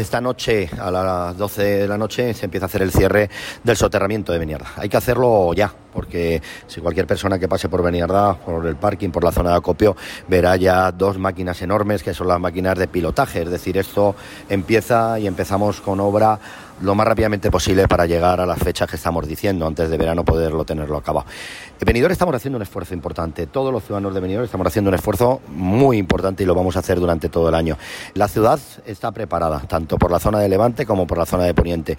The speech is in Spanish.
Esta noche, a las 12 de la noche, se empieza a hacer el cierre del soterramiento de Beniardá. Hay que hacerlo ya, porque si cualquier persona que pase por Beniardá, por el parking, por la zona de acopio, verá ya dos máquinas enormes, que son las máquinas de pilotaje. Es decir, esto empieza y empezamos con obra lo más rápidamente posible para llegar a las fechas que estamos diciendo, antes de verano poderlo tenerlo acabado. En Benidorm estamos haciendo un esfuerzo importante, todos los ciudadanos de Benidorm estamos haciendo un esfuerzo muy importante y lo vamos a hacer durante todo el año. La ciudad está preparada, tanto por la zona de Levante como por la zona de Poniente.